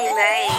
me, babe.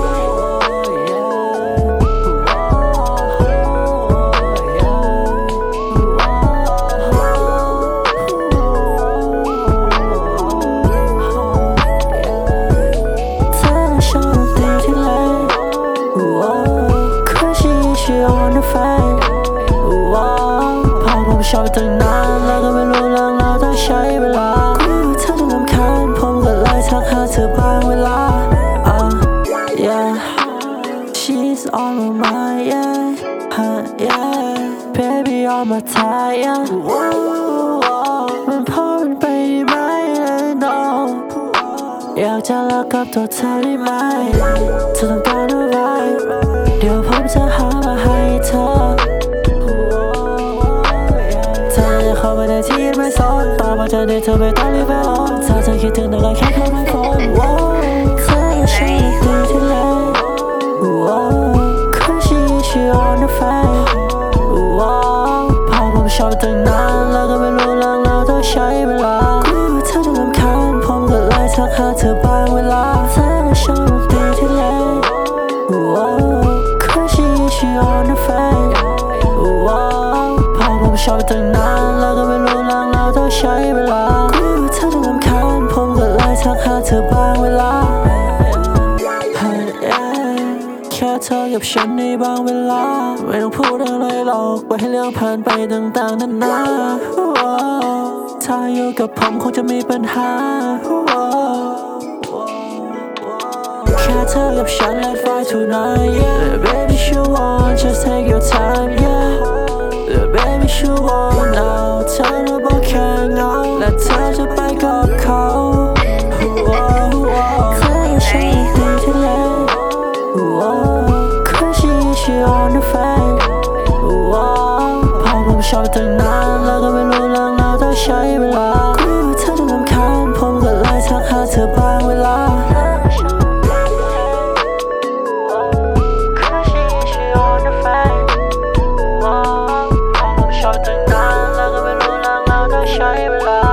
พอผมชอบตั้งนานแล้วก็ไม่รู้เรื่องเราต้องใช้เวลาคุยกับเธอจนรำคาญผมก็เลยทักหาเธอบางเวลา yeah she's on my mind yeah baby on my time yeah มันพอเป็นไปได้ไหม no อยากจะรักกับตัวเธอได้ไหมเธอต้องการอะไรเดี๋ยวผมจะหามาให้เธอเข้ามาในที่ไม่สนตามมาเจอในเธอไม่ต้องรีบไปอ่อนถ้าเธอคิดถึงแต่ก็แค่เข้ามาคนเธอและฉันดีที่เลยคือshe on the phone พอผมชอบตั้งนานแล้วก็ไม่รู้เรื่องเราต้องใช้เวลาคุยกับเธอจนรำคาญผมก็เลยทักหาเธอบางเวลาเธอและฉันดีที่เลยคือshe on the phone พอผมชอบตั้งนานแล้วก็ไม่รู้เรื่องเราต้องใช้เวลาคุยกับเธอจนรำคาญผมก็เลยทักหาเธอบางเวลาแค่เธอกับฉันในบางเวลาไม่ต้องพูดอะไรหรอกปล่อยให้เรื่องผ่านไปต่างๆนานาถ้าอยู่กับผมคงจะมีปัญหาแค่เธอกับฉัน let's fly tonight yeah baby you want just take your time yeah baby you want now เธอรู้บอกแค่เงาและเธอจะไปกับเขาเธอและฉันดีที่เลยคือshe on the phone พอผมชอบตั้งนานแล้วก็ไม่รู้เรื่องเราต้องใช้เวลาคุยกับเธอจนรำคาญผมก็เลยทักหาเธอบางเวลาชอบตั้งนานแล้วก็ไม่รู้เรื่องเราต้องใช้เวลา